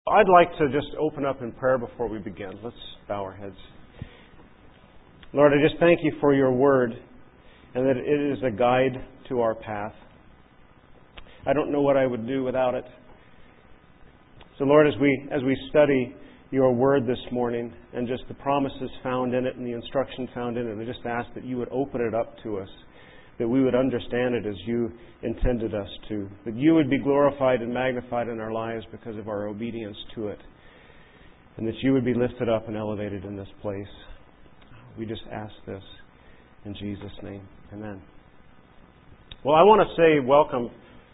I'd like to just open up in prayer before we begin. Let's bow our heads. Lord, I just thank you for your word and that it is a guide to our path. I don't know what I would do without it. So Lord, as we study your word this morning and just the promises found in it and the instruction found in it, I just ask that you would open it up to us, that we would understand it as you intended us to, that you would be glorified and magnified in our lives because of our obedience to it, and that you would be lifted up and elevated in this place. We just ask this in Jesus' name. Amen. Well, I want to say welcome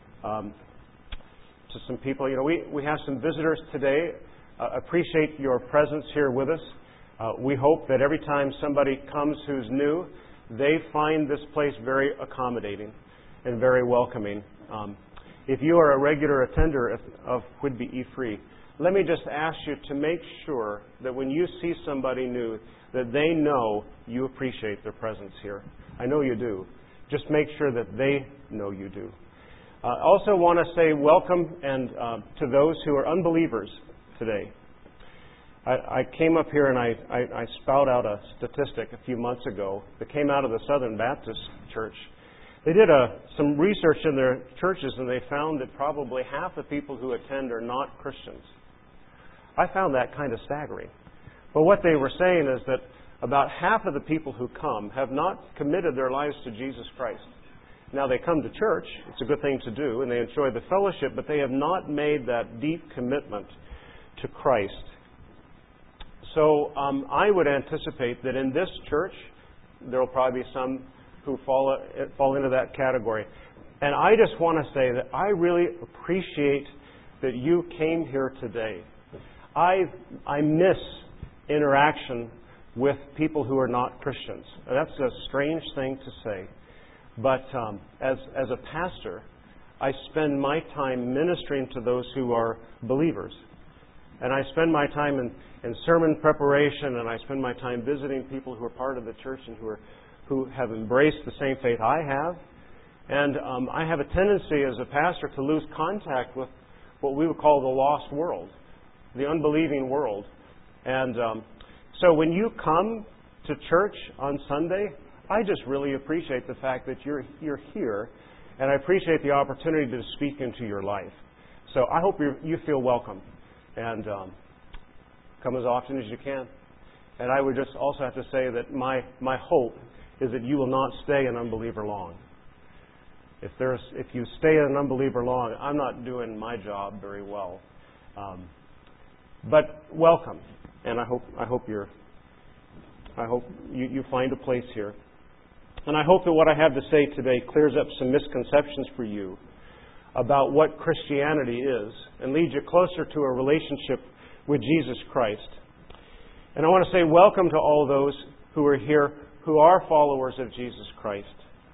to some people. You know, we have some visitors today. Appreciate your presence here with us. We hope that every time somebody comes who's new, they find this place very accommodating and very welcoming. If you are a regular attender of Whidbey E-Free, let me just ask you to make sure that when you see somebody new, that they know you appreciate their presence here. I know you do. Just make sure that they know you do. I also want to say welcome and to those who are unbelievers today. I came up here and I spout out a statistic a few months ago that came out of the Southern Baptist Church. They did some research in their churches and they found that probably half the people who attend are not Christians. I found that kind of staggering. But what they were saying is that about half of the people who come have not committed their lives to Jesus Christ. Now they come to church, it's a good thing to do, and they enjoy the fellowship, but they have not made that deep commitment to Christ. So I would anticipate that in this church, there will probably be some who fall into that category. And I just want to say that I really appreciate that you came here today. I miss interaction with people who are not Christians. That's a strange thing to say. But as a pastor, I spend my time ministering to those who are believers. And I spend my time in sermon preparation, and I spend my time visiting people who are part of the church and who have embraced the same faith I have. And I have a tendency as a pastor to lose contact with what we would call the lost world, the unbelieving world. And so when you come to church on Sunday, I just really appreciate the fact that you're here, and I appreciate the opportunity to speak into your life. So I hope you feel welcome. And come as often as you can. And I would just also have to say that my hope is that you will not stay an unbeliever long. If you stay an unbeliever long, I'm not doing my job very well. But welcome, and I hope you find a place here. And I hope that what I have to say today clears up some misconceptions for you about what Christianity is and leads you closer to a relationship with Jesus Christ. And I want to say welcome to all those who are here who are followers of Jesus Christ.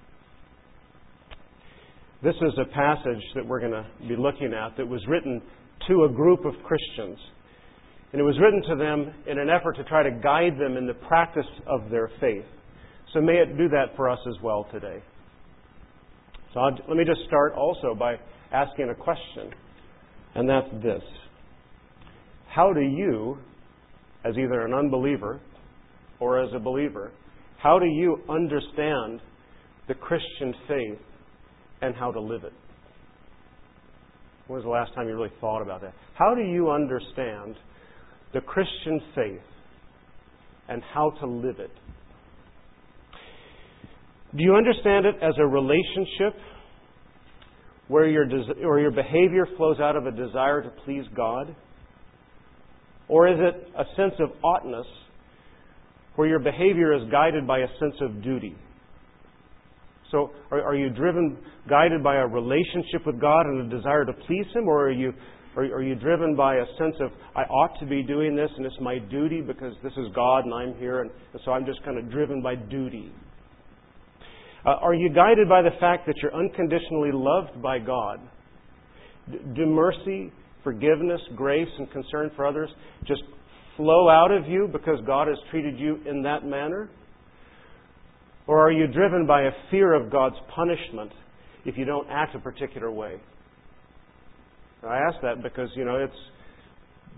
This is a passage that we're going to be looking at that was written to a group of Christians. And it was written to them in an effort to try to guide them in the practice of their faith. So may it do that for us as well today. So let me just start also by asking a question, and that's this. How do you, as either an unbeliever or as a believer, how do you understand the Christian faith and how to live it? When was the last time you really thought about that? How do you understand the Christian faith and how to live it? Do you understand it as a relationship where your behavior flows out of a desire to please God? Or is it a sense of oughtness where your behavior is guided by a sense of duty? So are you guided by a relationship with God and a desire to please Him? Or are you driven by a sense of, I ought to be doing this and it's my duty because this is God and I'm here and so I'm just kind of driven by duty? Are you guided by the fact that you're unconditionally loved by God? Do mercy, forgiveness, grace, and concern for others just flow out of you because God has treated you in that manner? Or are you driven by a fear of God's punishment if you don't act a particular way? I ask that because,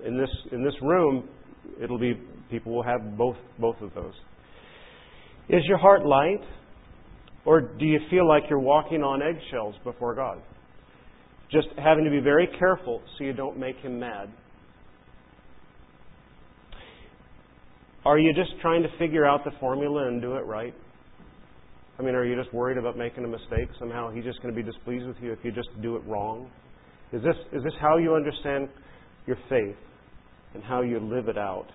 in this room, it'll be people will have both of those. Is your heart light, or do you feel like you're walking on eggshells before God? Just having to be very careful so you don't make Him mad. Are you just trying to figure out the formula and do it right? I mean, are you just worried about making a mistake? Somehow He's just going to be displeased with you if you just do it wrong? Is this how you understand your faith and how you live it out?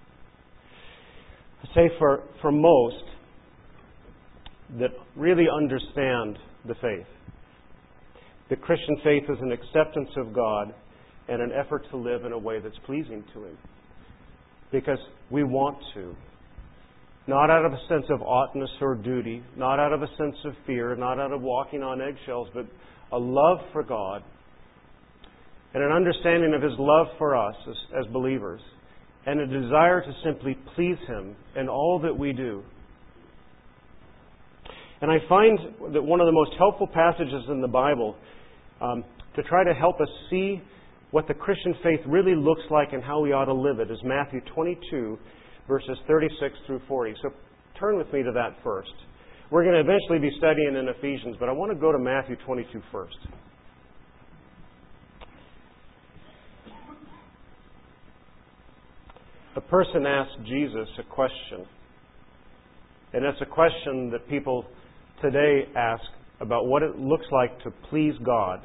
I say for most that really understand the faith, the Christian faith is an acceptance of God and an effort to live in a way that's pleasing to Him. Because we want to. Not out of a sense of oughtness or duty, not out of a sense of fear, not out of walking on eggshells, but a love for God and an understanding of His love for us as believers and a desire to simply please Him in all that we do. And I find that one of the most helpful passages in the Bible to try to help us see what the Christian faith really looks like and how we ought to live it is Matthew 22, verses 36 through 40. So turn with me to that first. We're going to eventually be studying in Ephesians, but I want to go to Matthew 22 first. A person asked Jesus a question, and it's a question that people today ask about what it looks like to please God.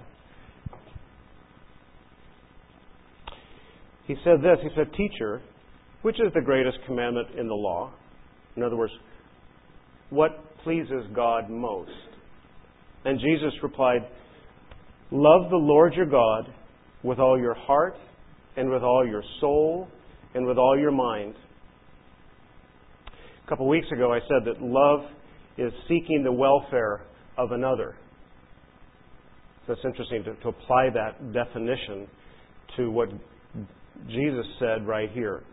He said this, he said, "Teacher, which is the greatest commandment in the law?" In other words, what pleases God most? And Jesus replied, "Love the Lord your God with all your heart and with all your soul and with all your mind." A couple weeks ago I said that love is seeking the welfare of another. So it's interesting to apply that definition to what Jesus said right here.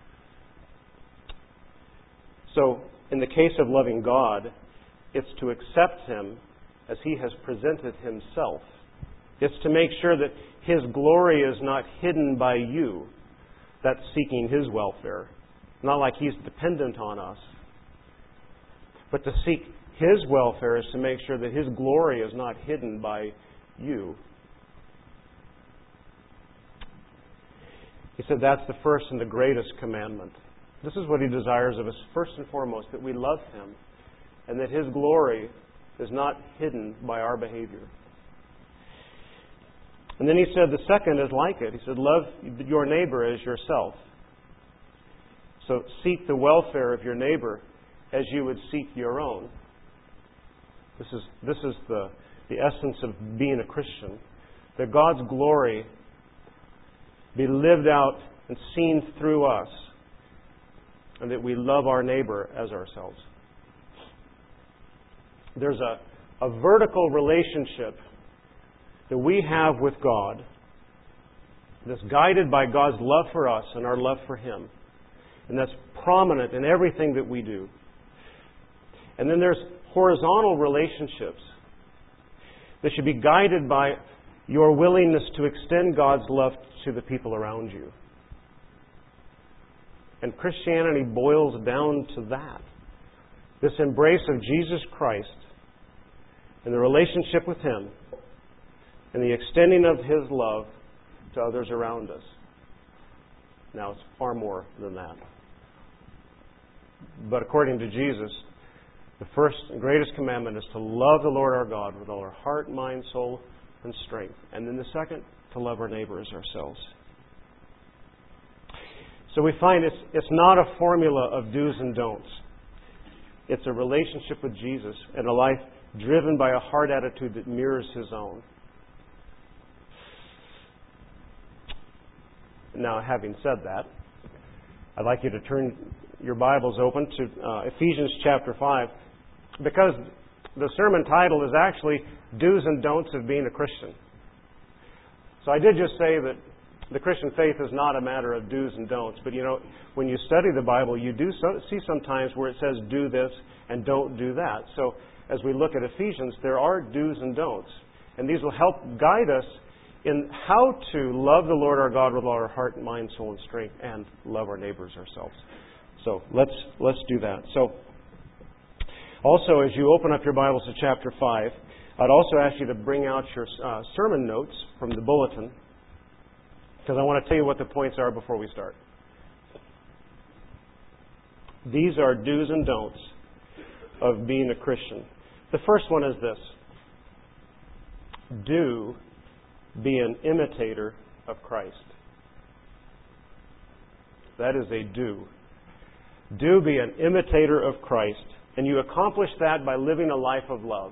So, in the case of loving God, it's to accept Him as He has presented Himself. It's to make sure that His glory is not hidden by you. That's seeking His welfare. Not like He's dependent on us. But to seek His welfare is to make sure that His glory is not hidden by you. He said that's the first and the greatest commandment. This is what He desires of us, first and foremost, that we love Him and that His glory is not hidden by our behavior. And then He said the second is like it. He said, love your neighbor as yourself. So seek the welfare of your neighbor as you would seek your own. This is the essence of being a Christian. That God's glory be lived out and seen through us, and that we love our neighbor as ourselves. There's a vertical relationship that we have with God that's guided by God's love for us and our love for Him. And that's prominent in everything that we do. And then there's horizontal relationships that should be guided by your willingness to extend God's love to the people around you. And Christianity boils down to that. This embrace of Jesus Christ and the relationship with Him and the extending of His love to others around us. Now, it's far more than that. But according to Jesus, the first and greatest commandment is to love the Lord our God with all our heart, mind, soul, and strength. And then the second, to love our neighbor as ourselves. So we find it's not a formula of do's and don'ts. It's a relationship with Jesus and a life driven by a heart attitude that mirrors His own. Now, having said that, I'd like you to turn your Bibles open to Ephesians chapter 5, because the sermon title is actually Do's and Don'ts of Being a Christian. So I did just say that the Christian faith is not a matter of do's and don'ts, but when you study the Bible, you do see sometimes where it says do this and don't do that. So as we look at Ephesians, there are do's and don'ts, and these will help guide us in how to love the Lord our God with all our heart, mind, soul, and strength, and love our neighbors ourselves. So let's do that. So also, as you open up your Bibles to chapter 5, I'd also ask you to bring out your sermon notes from the bulletin, because I want to tell you what the points are before we start. These are do's and don'ts of being a Christian. The first one is this: do be an imitator of Christ. That is a do. Do be an imitator of Christ. And you accomplish that by living a life of love.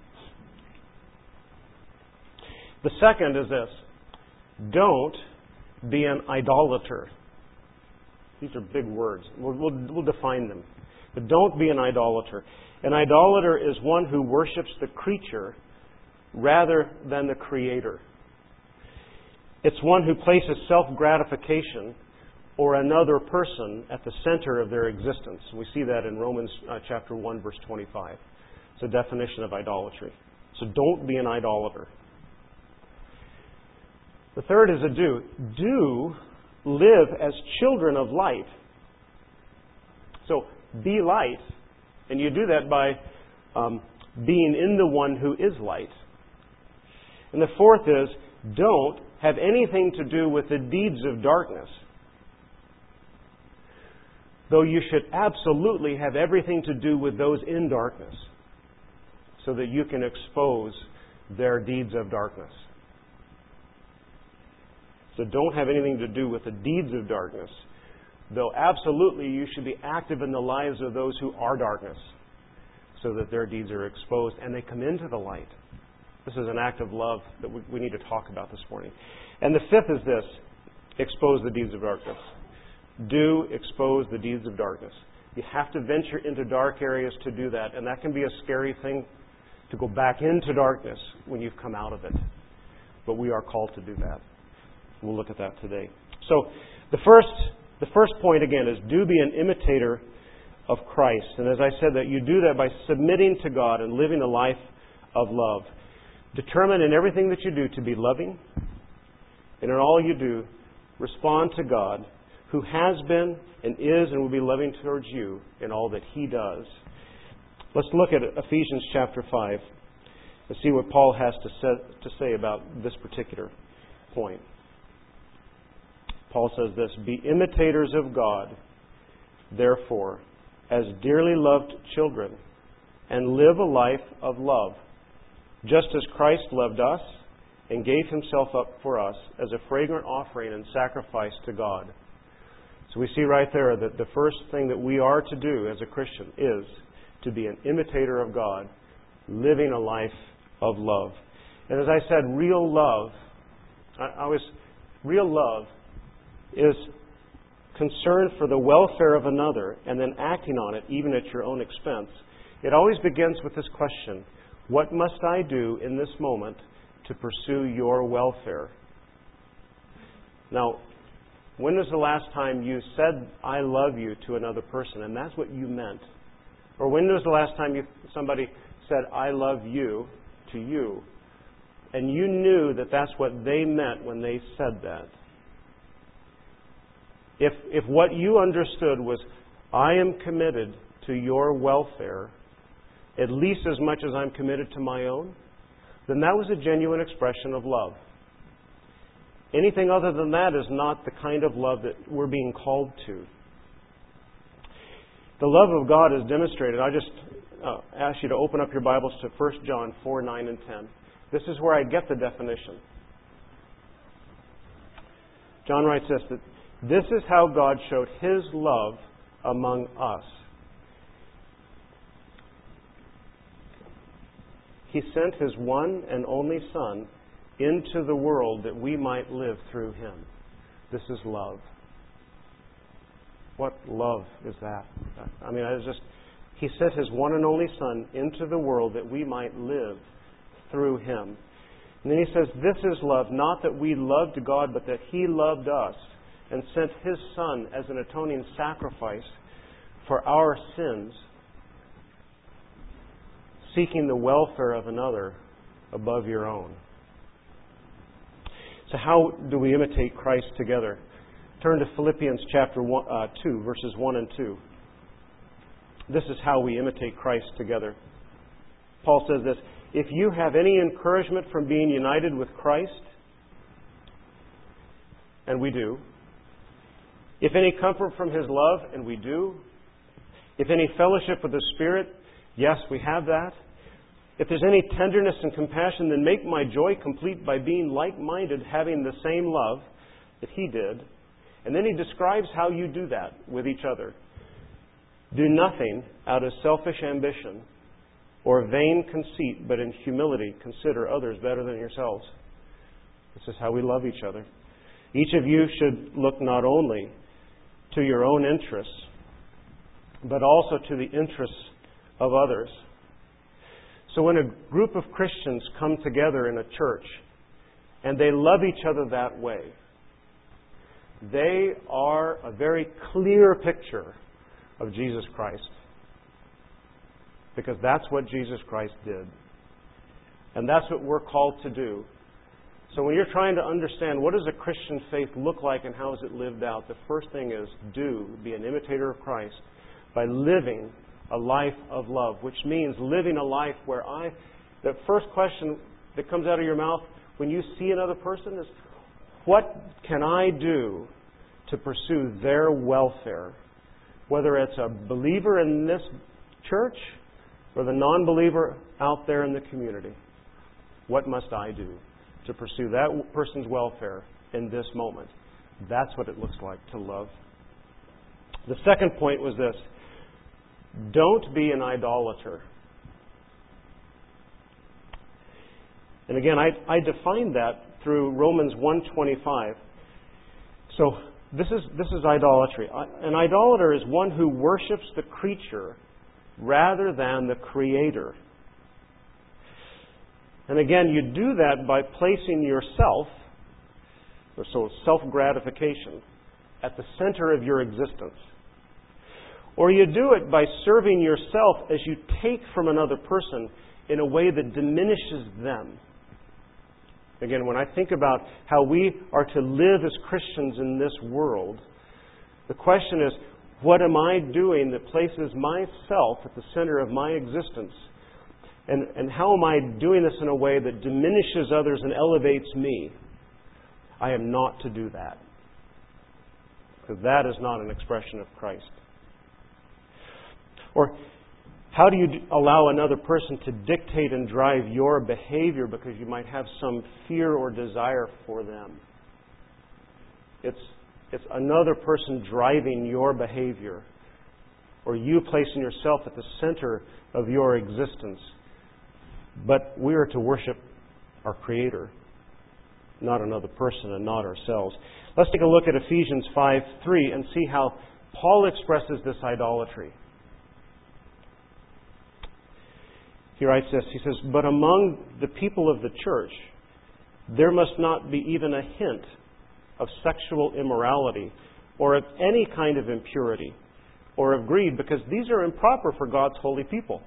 The second is this: don't be an idolater. These are big words. We'll define them. But don't be an idolater. An idolater is one who worships the creature rather than the Creator. It's one who places self-gratification or another person at the center of their existence. We see that in Romans chapter 1, verse 25. It's a definition of idolatry. So don't be an idolater. The third is a do. Do live as children of light. So be light, and you do that by being in the one who is light. And the fourth is, don't have anything to do with the deeds of darkness. Though you should absolutely have everything to do with those in darkness, so that you can expose their deeds of darkness. So don't have anything to do with the deeds of darkness, though absolutely you should be active in the lives of those who are darkness, so that their deeds are exposed and they come into the light. This is an act of love that we need to talk about this morning. And the fifth is this: expose the deeds of darkness. Do expose the deeds of darkness. You have to venture into dark areas to do that, and that can be a scary thing, to go back into darkness when you've come out of it. But we are called to do that. We'll look at that today. So the first point again is, do be an imitator of Christ. And as I said, that you do that by submitting to God and living a life of love. Determine in everything that you do to be loving, and in all you do, respond to God, who has been and is and will be loving towards you in all that He does. Let's look at Ephesians chapter 5 and see what Paul has to say about this particular point. Paul says this: be imitators of God, therefore, as dearly loved children, and live a life of love, just as Christ loved us and gave Himself up for us as a fragrant offering and sacrifice to God. So we see right there that the first thing that we are to do as a Christian is to be an imitator of God, living a life of love. And as I said, real love is concern for the welfare of another and then acting on it even at your own expense. It always begins with this question: what must I do in this moment to pursue your welfare? Now, when was the last time you said, I love you to another person, and that's what you meant? Or when was the last time somebody said, I love you to you, and you knew that that's what they meant when they said that? If what you understood was, I am committed to your welfare, at least as much as I'm committed to my own, then that was a genuine expression of love. Anything other than that is not the kind of love that we're being called to. The love of God is demonstrated. I just ask you to open up your Bibles to 1 John 4, 9, and 10. This is where I get the definition. John writes this, that this is how God showed His love among us. He sent His one and only Son into the world that we might live through Him. This is love. What love is that? I mean, He sent His one and only Son into the world that we might live through Him. And then He says, this is love, not that we loved God, but that He loved us and sent His Son as an atoning sacrifice for our sins, seeking the welfare of another above your own. So how do we imitate Christ together? Turn to Philippians chapter 2, verses 1 and 2. This is how we imitate Christ together. Paul says this, if you have any encouragement from being united with Christ, and we do, if any comfort from His love, and we do, if any fellowship with the Spirit, yes, we have that. If there's any tenderness and compassion, then make my joy complete by being like-minded, having the same love that He did. And then he describes how you do that with each other. Do nothing out of selfish ambition or vain conceit, but in humility consider others better than yourselves. This is how we love each other. Each of you should look not only to your own interests, but also to the interests of others. So when a group of Christians come together in a church and they love each other that way, they are a very clear picture of Jesus Christ. Because that's what Jesus Christ did. And that's what we're called to do. So when you're trying to understand what does a Christian faith look like and how is it lived out, the first thing is be an imitator of Christ by living a life of love, which means living a life where the first question that comes out of your mouth when you see another person is, what can I do to pursue their welfare? Whether it's a believer in this church or the non-believer out there in the community. What must I do to pursue that person's welfare in this moment? That's what it looks like to love. The second point was this. Don't be an idolater. And again, I defined that through Romans 1:25. So this is idolatry. An idolater is one who worships the creature rather than the Creator. And again, you do that by placing yourself, so self-gratification, at the center of your existence. Or you do it by serving yourself as you take from another person in a way that diminishes them. Again, when I think about how we are to live as Christians in this world, the question is, what am I doing that places myself at the center of my existence? And how am I doing this in a way that diminishes others and elevates me? I am not to do that. Because that is not an expression of Christ. Or how do you allow another person to dictate and drive your behavior because you might have some fear or desire for them? It's another person driving your behavior, or you placing yourself at the center of your existence. But we are to worship our Creator, not another person and not ourselves. Let's take a look at Ephesians 5:3 and see how Paul expresses this idolatry. He writes this, he says, but among the people of the church, there must not be even a hint of sexual immorality or of any kind of impurity or of greed, because these are improper for God's holy people.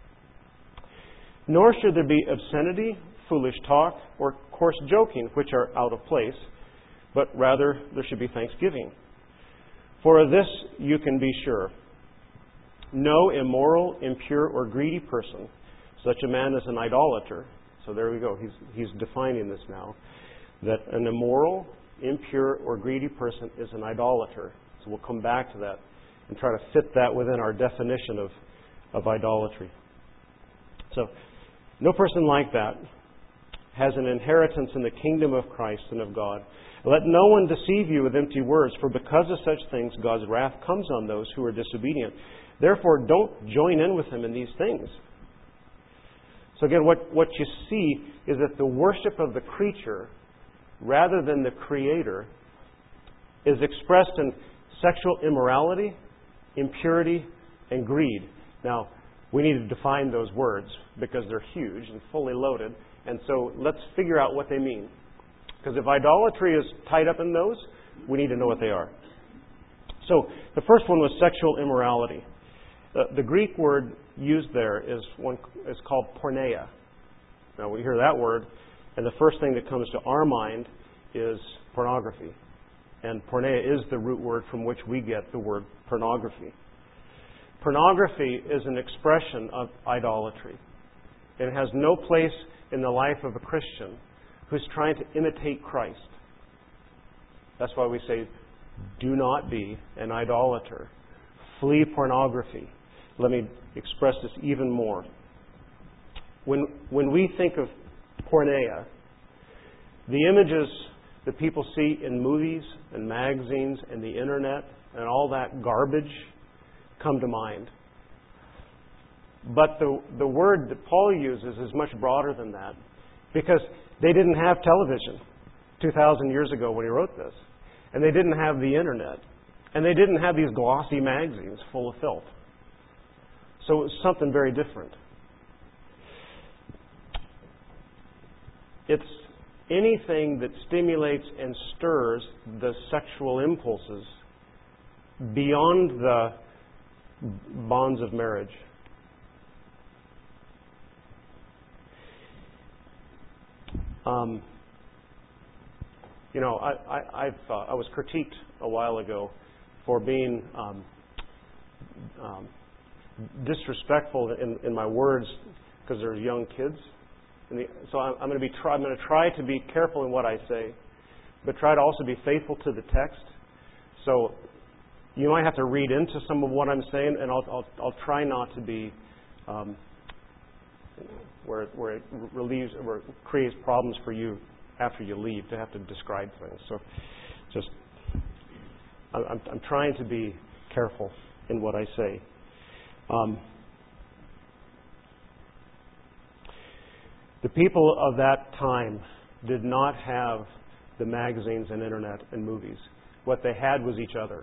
Nor should there be obscenity, foolish talk, or coarse joking, which are out of place, but rather there should be thanksgiving. For of this you can be sure. No immoral, impure, or greedy person, such a man is an idolater. So there we go. He's defining this now. That an immoral, impure, or greedy person is an idolater. So we'll come back to that and try to fit that within our definition of idolatry. So no person like that has an inheritance in the kingdom of Christ and of God. Let no one deceive you with empty words, for because of such things God's wrath comes on those who are disobedient. Therefore, don't join in with them in these things. So again, what you see is that the worship of the creature, rather than the Creator, is expressed in sexual immorality, impurity, and greed. Now, we need to define those words because they're huge and fully loaded. And so let's figure out what they mean. Because if idolatry is tied up in those, we need to know what they are. So the first one was sexual immorality. The Greek word used there is called porneia. Now we hear that word, and the first thing that comes to our mind is pornography. And porneia is the root word from which we get the word pornography. Pornography is an expression of idolatry. It has no place in the life of a Christian who's trying to imitate Christ. That's why we say, do not be an idolater. Flee pornography. Let me express this even more. When we think of porneia, the images that people see in movies and magazines and the internet and all that garbage come to mind. But the word that Paul uses is much broader than that, because they didn't have television 2,000 years ago when he wrote this. And they didn't have the internet. And they didn't have these glossy magazines full of filth. So it was something very different. It's anything that stimulates and stirs the sexual impulses beyond the bonds of marriage. I was critiqued a while ago for being disrespectful in my words because there's young kids. So I'm going to try to be careful in what I say, but try to also be faithful to the text. So you might have to read into some of what I'm saying, and I'll try not to be where it relieves or it creates problems for you after you leave to have to describe things. So just I'm trying to be careful in what I say. The people of that time did not have the magazines and internet and movies. What they had was each other.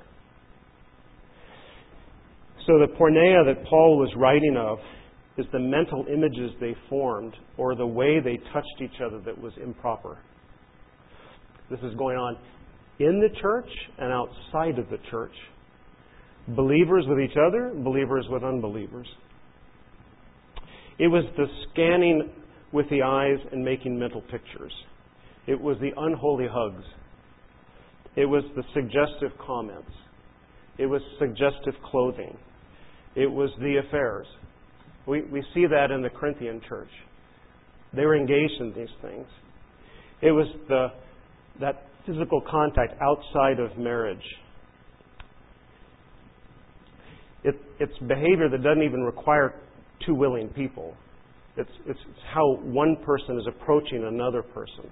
So the porneia that Paul was writing of is the mental images they formed or the way they touched each other that was improper. This is going on in the church and outside of the church. Believers with each other, believers with unbelievers. It was the scanning with the eyes and making mental pictures. It was the unholy hugs. It was the suggestive comments. It was suggestive clothing. It was the affairs. We see that in the Corinthian church. They were engaged in these things. It was that physical contact outside of marriage. It's behavior that doesn't even require two willing people. It's how one person is approaching another person.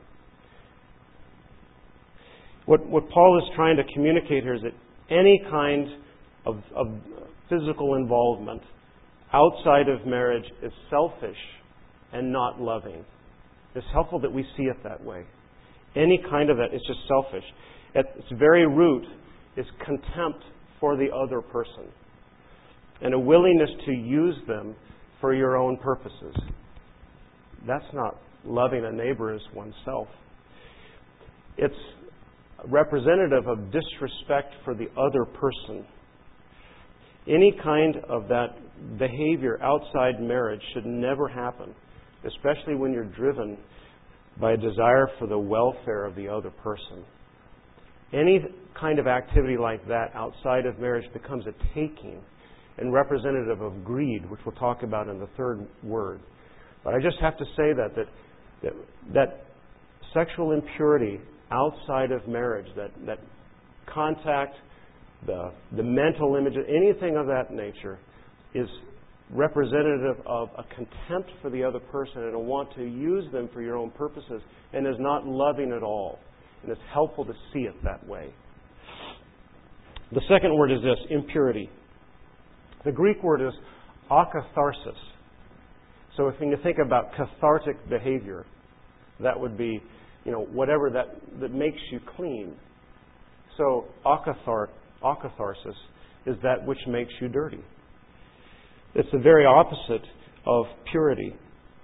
What Paul is trying to communicate here is that any kind of physical involvement outside of marriage is selfish and not loving. It's helpful that we see it that way. Any kind of that is just selfish. At its very root is contempt for the other person and a willingness to use them for your own purposes. That's not loving a neighbor as oneself. It's representative of disrespect for the other person. Any kind of that behavior outside marriage should never happen, especially when you're driven by a desire for the welfare of the other person. Any kind of activity like that outside of marriage becomes a taking and representative of greed, which we'll talk about in the third word. But I just have to say that sexual impurity outside of marriage, that contact, the mental image, anything of that nature is representative of a contempt for the other person and a want to use them for your own purposes and is not loving at all. And it's helpful to see it that way. The second word is this, impurity. The Greek word is akatharsis. So if you think about cathartic behavior, that would be, whatever that makes you clean. So akatharsis is that which makes you dirty. It's the very opposite of purity.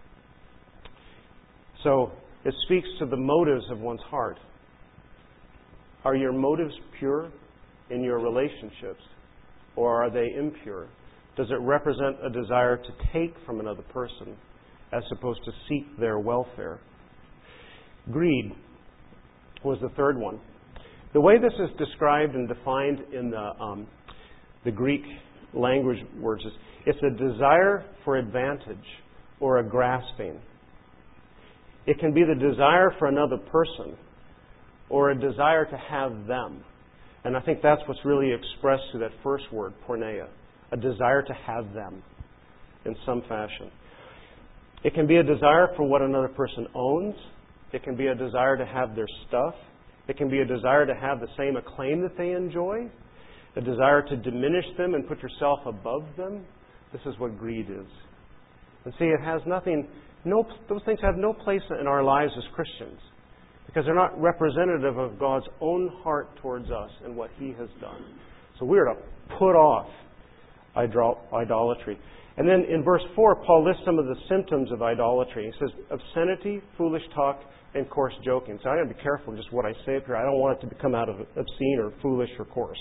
So it speaks to the motives of one's heart. Are your motives pure in your relationships, or are they impure? Does it represent a desire to take from another person as opposed to seek their welfare? Greed. was the third one. The way this is described and defined in the Greek language words is it's a desire for advantage or a grasping. It can be the desire for another person or a desire to have them. And I think that's what's really expressed through that first word, porneia, a desire to have them in some fashion. It can be a desire for what another person owns. It can be a desire to have their stuff. It can be a desire to have the same acclaim that they enjoy. A desire to diminish them and put yourself above them. This is what greed is. And see, it has nothing, those things have no place in our lives as Christians because they're not representative of God's own heart towards us and what He has done. So we are to put off idolatry. And then in verse 4, Paul lists some of the symptoms of idolatry. He says, obscenity, foolish talk, and coarse joking. So I got to be careful just what I say up here. I don't want it to become out of obscene or foolish or coarse.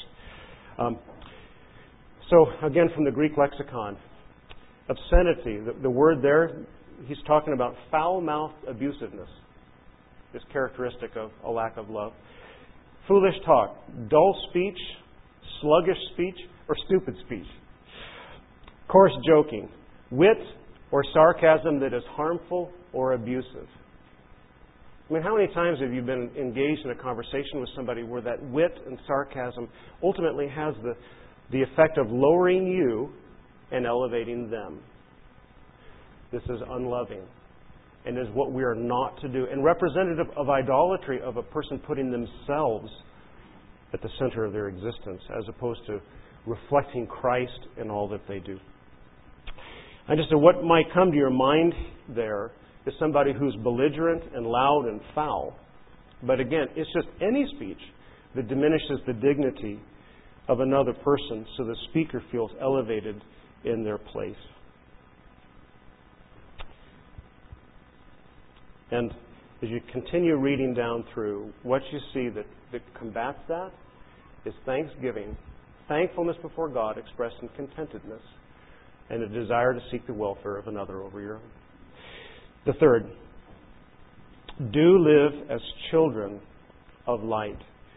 So again, from the Greek lexicon, obscenity, the word there, he's talking about foul-mouthed abusiveness, is characteristic of a lack of love. Foolish talk, dull speech, sluggish speech, or stupid speech. Coarse joking, wit or sarcasm that is harmful or abusive. I mean, how many times have you been engaged in a conversation with somebody where that wit and sarcasm ultimately has the effect of lowering you and elevating them? This is unloving and is what we are not to do. And representative of idolatry of a person putting themselves at the center of their existence as opposed to reflecting Christ in all that they do. I just said what might come to your mind there is somebody who's belligerent and loud and foul. But again, it's just any speech that diminishes the dignity of another person so the speaker feels elevated in their place. And as you continue reading down through, what you see that combats that is thanksgiving, thankfulness before God expressed in contentedness, and a desire to seek the welfare of another over your own. The third, do live as children of light.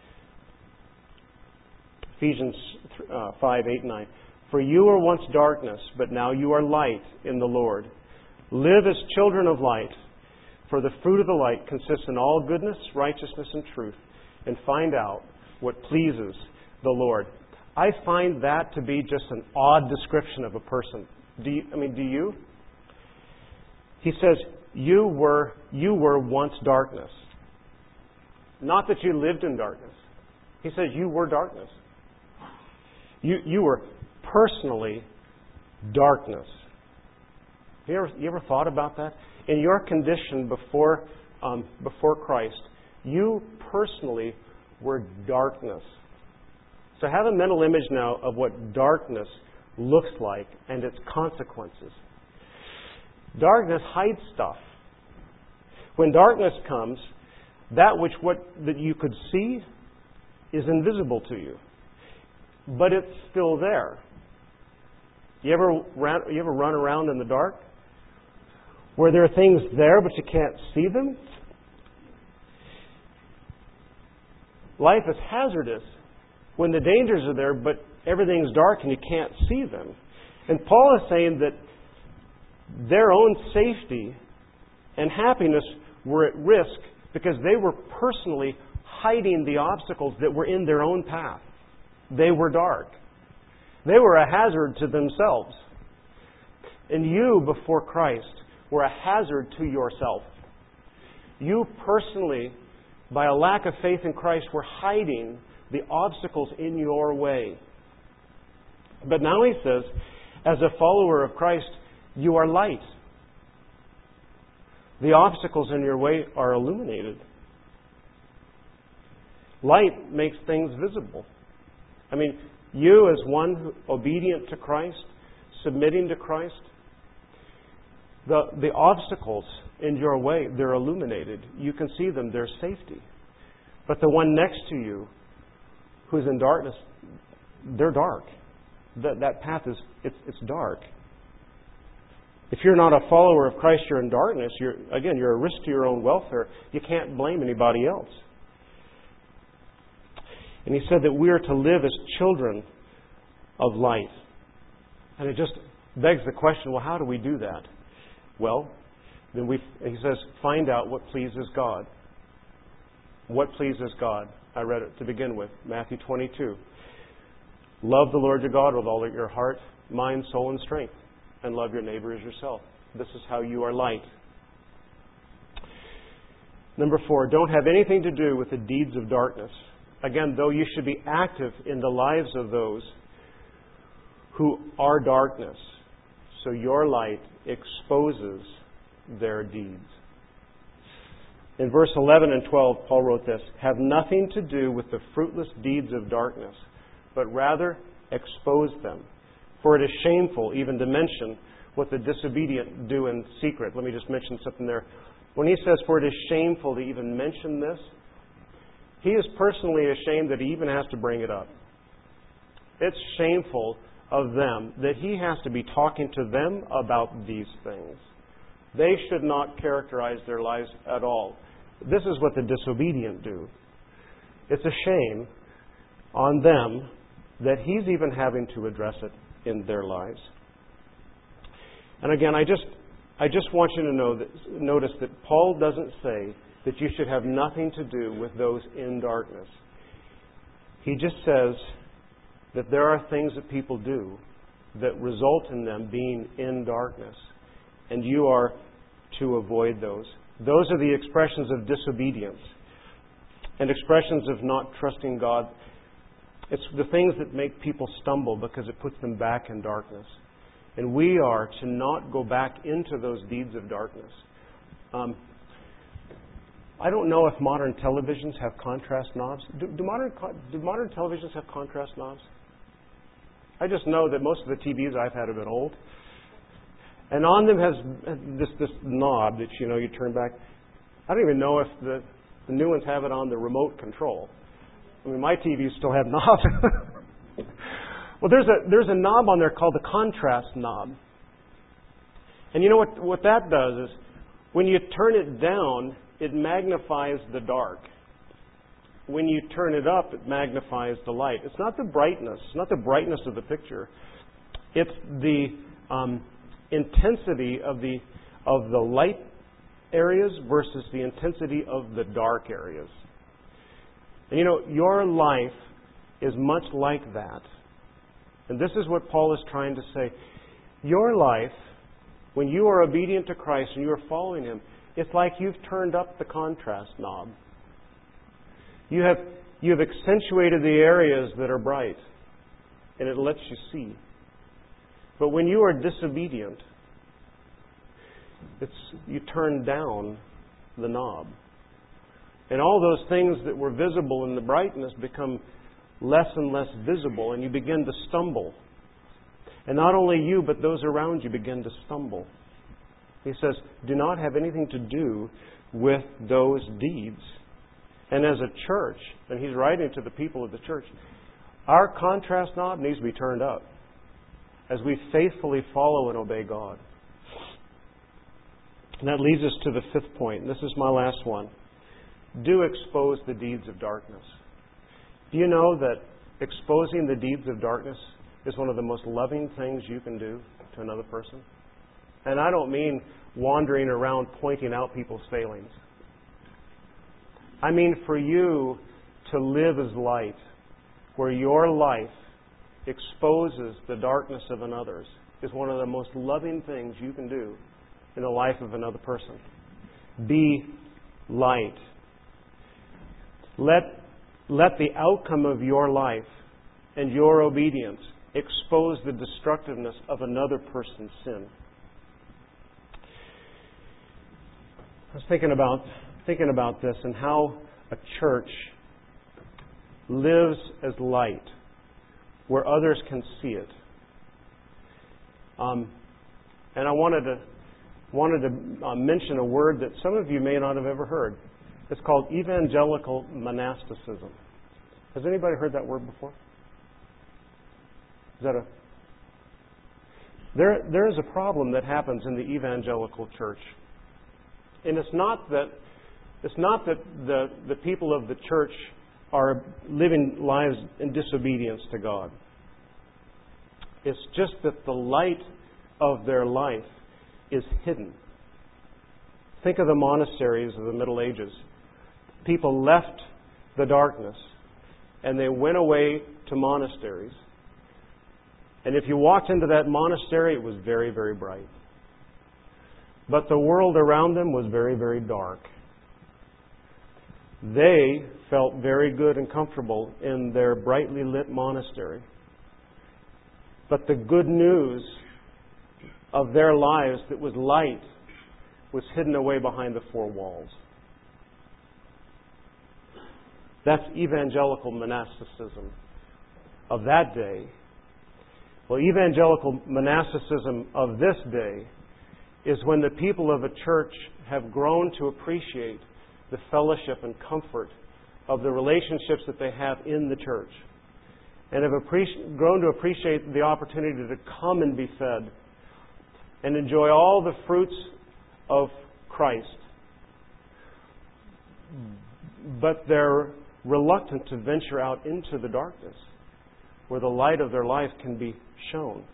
Ephesians 5, 8, 9. For you were once darkness, but now you are light in the Lord. Live as children of light, for the fruit of the light consists in all goodness, righteousness, and truth, and find out what pleases the Lord. I find that to be just an odd description of a person. Do you? He says, you were once darkness. Not that you lived in darkness. He says you were darkness. You were personally darkness. You ever thought about that? In your condition before Christ, you personally were darkness. So have a mental image now of what darkness looks like and its consequences. Darkness hides stuff. When darkness comes, that you could see is invisible to you. But it's still there. You ever run around in the dark? Where there are things there but you can't see them? Life is hazardous when the dangers are there but everything's dark and you can't see them. And Paul is saying that their own safety and happiness were at risk because they were personally hiding the obstacles that were in their own path. They were dark. They were a hazard to themselves. And you, before Christ, were a hazard to yourself. You personally, by a lack of faith in Christ, were hiding the obstacles in your way. But now he says, as a follower of Christ, you are light. The obstacles in your way are illuminated. Light makes things visible. I mean, you as one obedient to Christ, submitting to Christ, the obstacles in your way, they're illuminated. You can see them, there's safety. But the one next to you, who's in darkness, they're dark. That path it's dark. If you're not a follower of Christ, you're in darkness. You're a risk to your own welfare. You can't blame anybody else. And he said that we are to live as children of light. And it just begs the question, well, how do we do that? Well, then he says, find out what pleases God. What pleases God? I read it to begin with, Matthew 22. Love the Lord your God with all your heart, mind, soul, and strength, and love your neighbor as yourself. This is how you are light. Number 4, don't have anything to do with the deeds of darkness. Again, though you should be active in the lives of those who are darkness, so your light exposes their deeds. In verse 11 and 12, Paul wrote this, have nothing to do with the fruitless deeds of darkness, but rather expose them. For it is shameful even to mention what the disobedient do in secret. Let me just mention something there. When he says, for it is shameful to even mention this, he is personally ashamed that he even has to bring it up. It's shameful of them that he has to be talking to them about these things. They should not characterize their lives at all. This is what the disobedient do. It's a shame on them that he's even having to address it in their lives. And again, I just want you to notice that Paul doesn't say that you should have nothing to do with those in darkness. He just says that there are things that people do that result in them being in darkness, and you are to avoid those. Those are the expressions of disobedience and expressions of not trusting God. It's the things that make people stumble because it puts them back in darkness. And we are to not go back into those deeds of darkness. I don't know if modern televisions have contrast knobs. Do modern televisions have contrast knobs? I just know that most of the TVs I've had have been old. And on them has this knob that you turn back. I don't even know if the new ones have it on the remote control. I mean, my TVs still have knobs. Well, there's a knob on there called the contrast knob. And you know what that does is when you turn it down, it magnifies the dark. When you turn it up, it magnifies the light. It's not the brightness. It's not the brightness of the picture. It's the intensity of the light areas versus the intensity of the dark areas. And your life is much like that. And this is what Paul is trying to say. Your life, when you are obedient to Christ and you are following Him, it's like you've turned up the contrast knob. You have accentuated the areas that are bright, and it lets you see. But when you are disobedient, you turn down the knob. And all those things that were visible in the brightness become less and less visible, and you begin to stumble. And not only you, but those around you begin to stumble. He says, do not have anything to do with those deeds. And as a church, and he's writing to the people of the church, our contrast knob needs to be turned up as we faithfully follow and obey God. And that leads us to the 5th point. And this is my last one. Do expose the deeds of darkness. Do you know that exposing the deeds of darkness is one of the most loving things you can do to another person? And I don't mean wandering around pointing out people's failings. I mean for you to live as light, where your life exposes the darkness of another's, is one of the most loving things you can do in the life of another person. Be light. Let the outcome of your life and your obedience expose the destructiveness of another person's sin. I was thinking about this and how a church lives as light where others can see it. And I wanted to mention a word that some of you may not have ever heard. It's called evangelical monasticism. Has anybody heard that word before? There is a problem that happens in the evangelical church. And it's not that the people of the church are living lives in disobedience to God. It's just that the light of their life is hidden. Think of the monasteries of the Middle Ages. People left the darkness and they went away to monasteries. And if you walked into that monastery, it was very, very bright. But the world around them was very, very dark. They felt very good and comfortable in their brightly lit monastery. But the good news of their lives that was light was hidden away behind the four walls. That's evangelical monasticism of that day. Well, evangelical monasticism of this day is when the people of a church have grown to appreciate the fellowship and comfort of the relationships that they have in the church, and have grown to appreciate the opportunity to come and be fed and enjoy all the fruits of Christ. But they're reluctant to venture out into the darkness where the light of their life can be shown.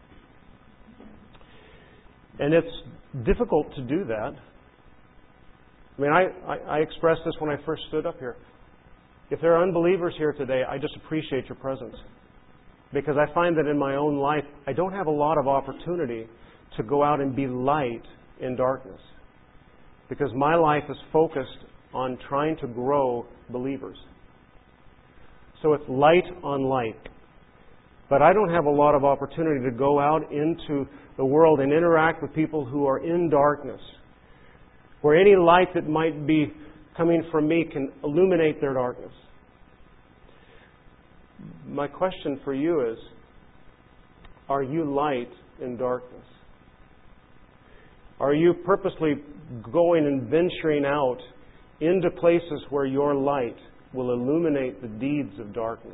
And it's difficult to do that. I mean, I expressed this when I first stood up here. If there are unbelievers here today, I just appreciate your presence. Because I find that in my own life, I don't have a lot of opportunity to go out and be light in darkness. Because my life is focused on trying to grow believers. So it's light on light. But I don't have a lot of opportunity to go out into the world and interact with people who are in darkness, where any light that might be coming from me can illuminate their darkness. My question for you is, are you light in darkness? Are you purposely going and venturing out into places where your light will illuminate the deeds of darkness?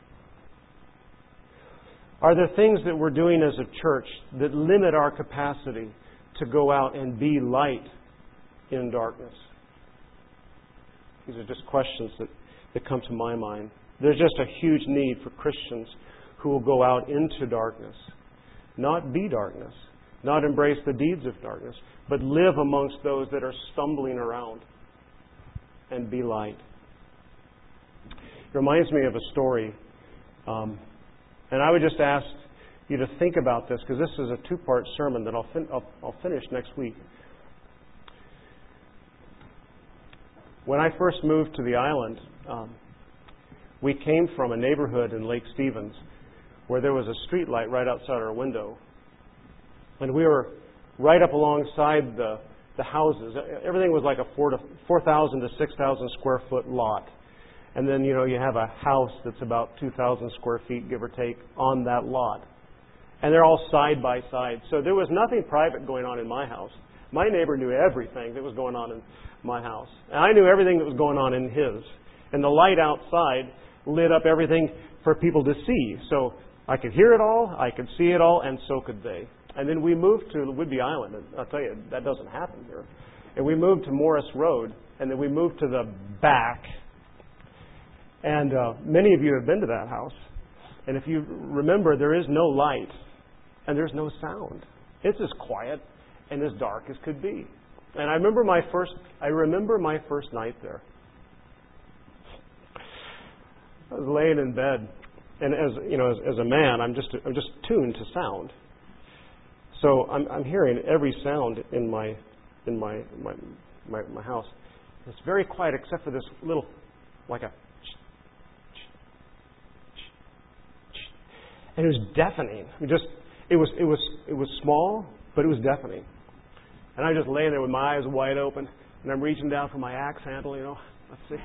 Are there things that we're doing as a church that limit our capacity to go out and be light in darkness? These are just questions that come to my mind. There's just a huge need for Christians who will go out into darkness, not be darkness, not embrace the deeds of darkness, but live amongst those that are stumbling around and be light. It reminds me of a story, and I would just ask you to think about this, because this is a two-part sermon that I'll finish next week. When I first moved to the island, we came from a neighborhood in Lake Stevens where there was a street light right outside our window. And we were right up alongside the houses. Everything was like a 4,000 to 6,000 square foot lot. And then, you have a house that's about 2,000 square feet, give or take, on that lot. And they're all side by side. So there was nothing private going on in my house. My neighbor knew everything that was going on in my house. And I knew everything that was going on in his. And the light outside lit up everything for people to see. So I could hear it all, I could see it all, and so could they. And then we moved to Whidbey Island. And I'll tell you, that doesn't happen here. And we moved to Morris Road. And then we moved to the back. And many of you have been to that house. And if you remember, there is no light. And there's no sound. It's as quiet and as dark as could be. And I remember my first night there. I was laying in bed, and as a man, I'm just tuned to sound. So I'm hearing every sound in my house. It's very quiet except for this little, like a, and it was deafening. It was small, but it was deafening. And I'm just laying there with my eyes wide open, and I'm reaching down for my axe handle, let's see.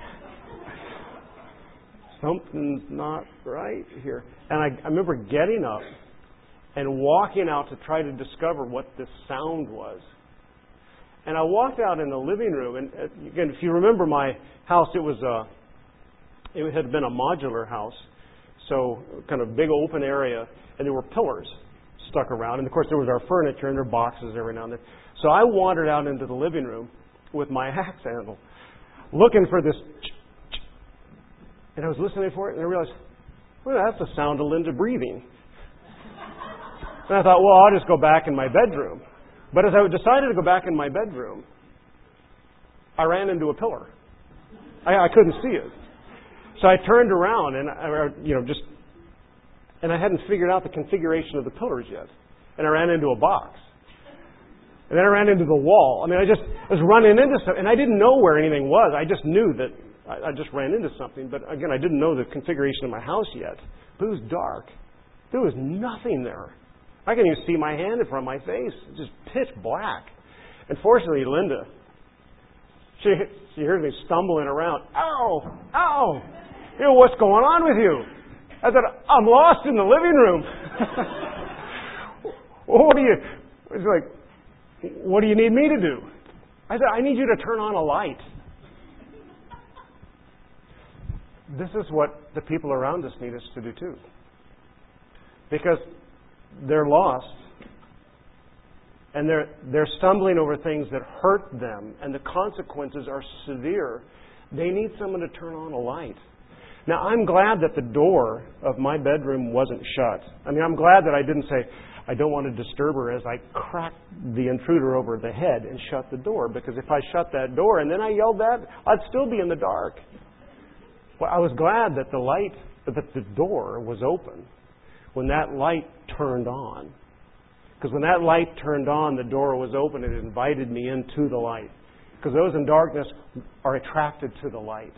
Something's not right here. And I remember getting up and walking out to try to discover what this sound was. And I walked out in the living room, and again, if you remember my house, it had been a modular house, so kind of big open area, and there were pillars stuck around. And of course, there was our furniture and there were boxes every now and then. So I wandered out into the living room with my axe handle, looking for this. And I was listening for it, and I realized, well, that's the sound of Linda breathing. And I thought, well, I'll just go back in my bedroom. But as I decided to go back in my bedroom, I ran into a pillar. I couldn't see it. So I turned around, and and I hadn't figured out the configuration of the pillars yet. And I ran into a box. And then I ran into the wall. I mean, I was running into something, and I didn't know where anything was. I just knew that I just ran into something. But again, I didn't know the configuration of my house yet. But it was dark. There was nothing there. I couldn't even see my hand in front of my face. It was just pitch black. And fortunately, Linda, she heard me stumbling around. Ow! Ow! You know, what's going on with you? I said, I'm lost in the living room. What do you need me to do? I said, I need you to turn on a light. This is what the people around us need us to do too. Because they're lost. And they're stumbling over things that hurt them. And the consequences are severe. They need someone to turn on a light. Now, I'm glad that the door of my bedroom wasn't shut. I mean, I'm glad that I didn't say, I don't want to disturb her as I cracked the intruder over the head and shut the door. Because if I shut that door and then I yelled that, I'd still be in the dark. Well, I was glad that the door was open when that light turned on. Because when that light turned on, the door was open and it invited me into the light. Because those in darkness are attracted to the light.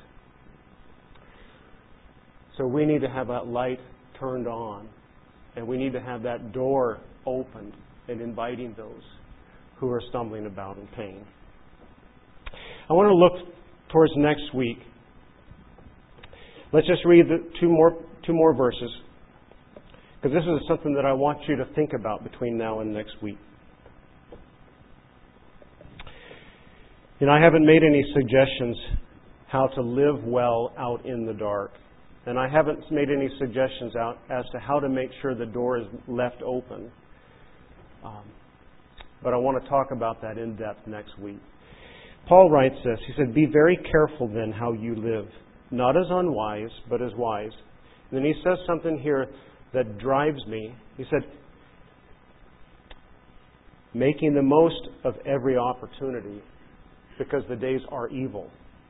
So we need to have that light turned on. And we need to have that door opened and inviting those who are stumbling about in pain. I want to look towards next week. Let's just read the two more verses. Because this is something that I want you to think about between now and next week. You know, I haven't made any suggestions how to live well out in the dark. And I haven't made any suggestions out as to how to make sure the door is left open. But I want to talk about that in depth next week. Paul writes this. He said, be very careful then how you live, not as unwise, but as wise. And then he says something here that drives me. He said, making the most of every opportunity because the days are evil.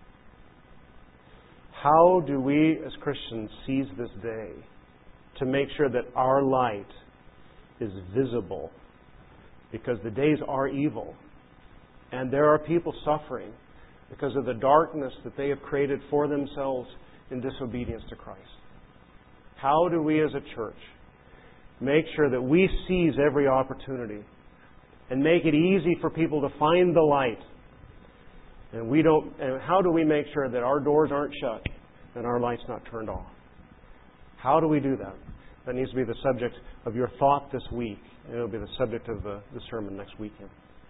How do we as Christians seize this day to make sure that our light is visible? Because the days are evil. And there are people suffering because of the darkness that they have created for themselves in disobedience to Christ. How do we as a church make sure that we seize every opportunity and make it easy for people to find the light? And how do we make sure that our doors aren't shut and our light's not turned off? How do we do that? That needs to be the subject of your thought this week. And it'll be the subject of the sermon next weekend.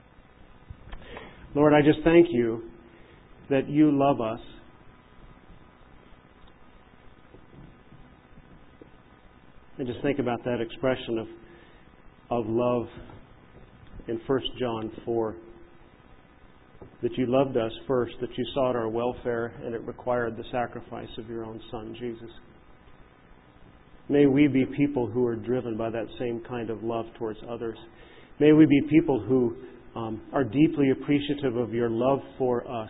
Lord, I just thank you that you love us. And just think about that expression of love in 1 John 4. That you loved us first, that you sought our welfare, and it required the sacrifice of your own Son, Jesus. May we be people who are driven by that same kind of love towards others. May we be people who are deeply appreciative of your love for us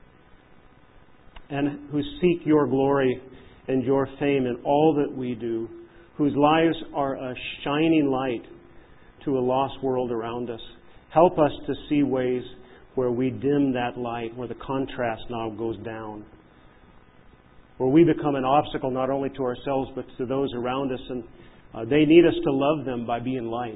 and who seek your glory and your fame in all that we do, whose lives are a shining light to a lost world around us. Help us to see ways where we dim that light, where the contrast knob goes down, where we become an obstacle not only to ourselves but to those around us, and they need us to love them by being light.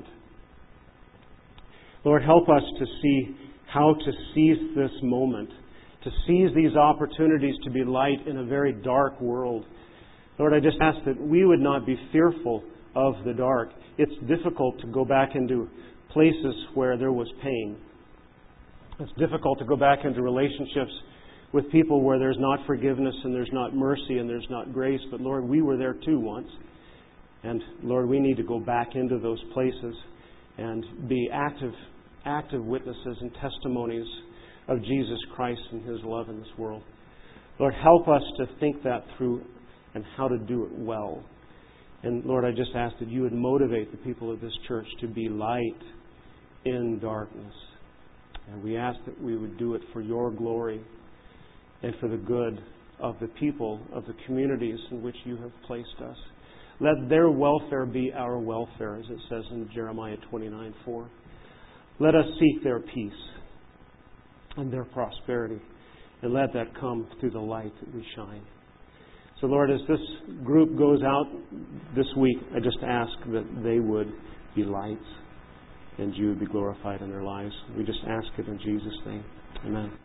Lord, help us to see how to seize this moment, to seize these opportunities to be light in a very dark world. Lord, I just ask that we would not be fearful of the dark. It's difficult to go back into places where there was pain. It's difficult to go back into relationships with people where there's not forgiveness and there's not mercy and there's not grace. But Lord, we were there too once. And Lord, we need to go back into those places and be active witnesses and testimonies of Jesus Christ and His love in this world. Lord, help us to think that through and how to do it well. And Lord, I just ask that you would motivate the people of this church to be light in darkness. And we ask that we would do it for your glory and for the good of the people, of the communities in which you have placed us. Let their welfare be our welfare, as it says in Jeremiah 29:4. Let us seek their peace and their prosperity, and let that come through the light that we shine. So Lord, as this group goes out this week, I just ask that they would be lights and you would be glorified in their lives. We just ask it in Jesus' name. Amen.